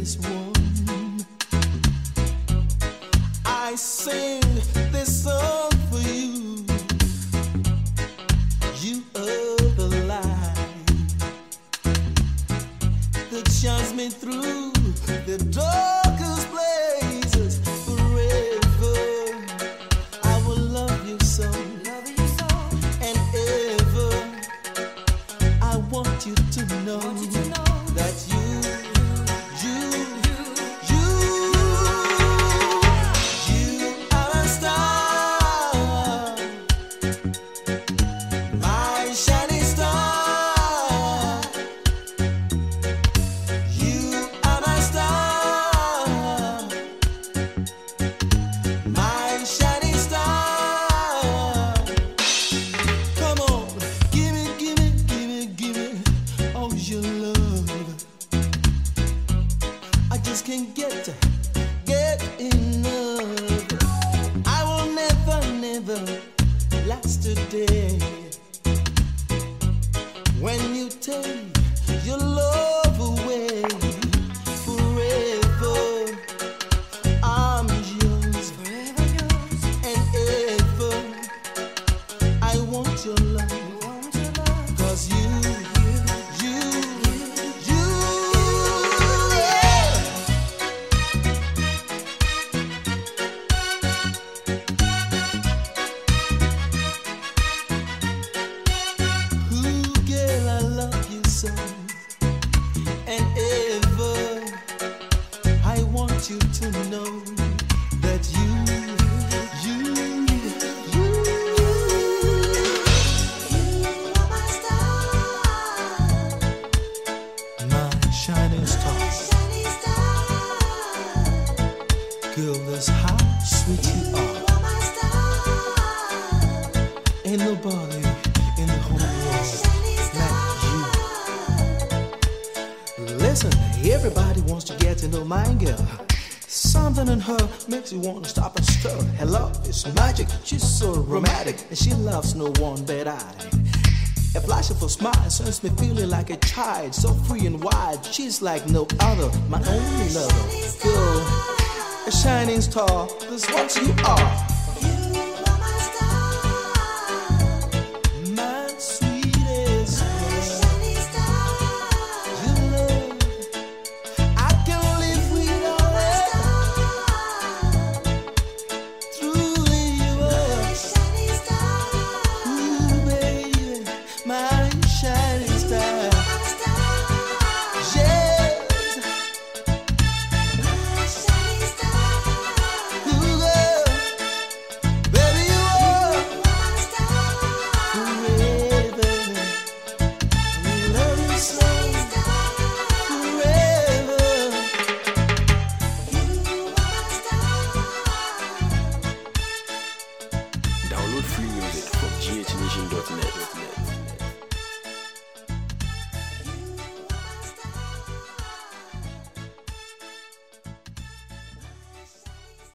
this one. I sing this song for you. You are the light that shines me through the darkest places. Forever I will love you so, and ever I want you to know that you are a star, my shining star. You are my star, my shining star. Come on, give me all your love. I just can't get enough. I will never last a day when you take your love away. Forever I'm yours, and ever I want your love. 'Cause you, yeah. Ooh, girl, I love you so, and ever I want you to know that you are my star, my shining star. Girl, that's how sweet you are. Ain't nobody in the whole world like you. Listen, everybody wants to get to know my girl. Something in her makes you want to stop and stir. Her love is magic, she's so romantic, and she loves no one but I. A flash of her smile sends me feeling like a child, so free and wild. She's like no other, my only lover. Girl, a shining star, that's what you are.